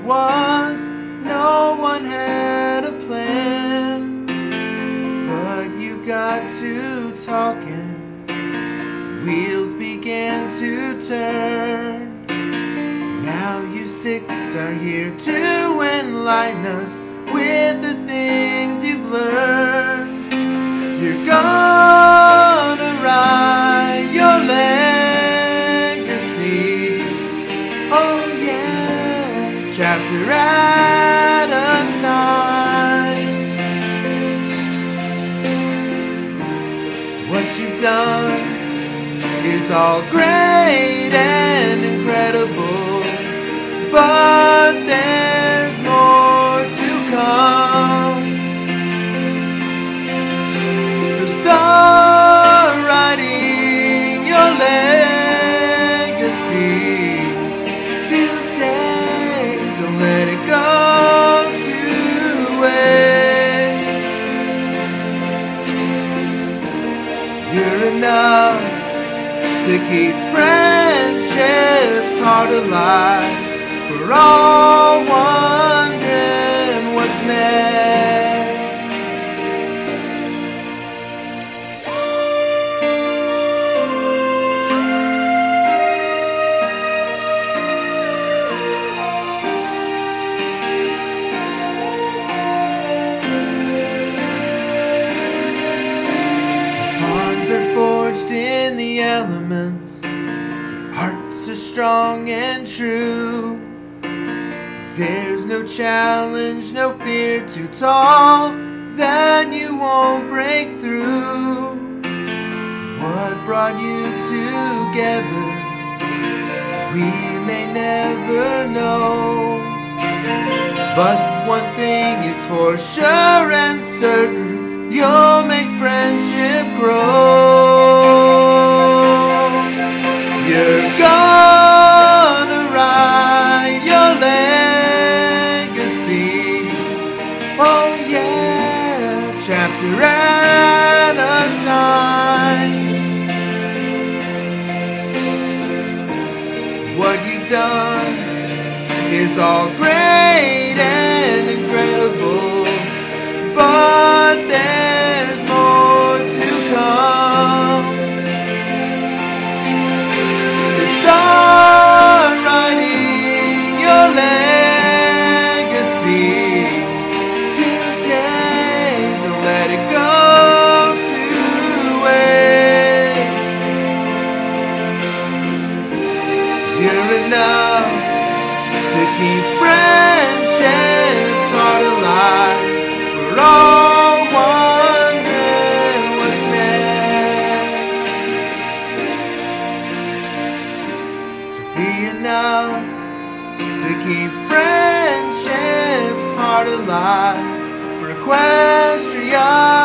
was, no one had a plan. But you got to talking, wheels began to turn. Now you six are here to enlighten us with the things you've learned. You're gonna write your legacy, oh yeah, chapter at a time. What you've done is all great and incredible, but there's more to come. So start writing your legacy today. Don't let it go to waste. You're enough to keep friendships heart alive. We're all wondering what's next. Bonds are forged in the elements. Your hearts are strong and true. There's no challenge, no fear too tall that you won't break through. What brought you together, we may never know. But one thing is for sure and certain, you'll make friendship grow. You're gonna write your legacy, oh yeah, chapter at a time. What you've done is all great and incredible, but there's more to come. So start writing your legacy today. Don't let it go to waste. You're enough to keep friendships heart alive. We're all wondering what's next. So be enough to keep friendships heart alive for Equestria.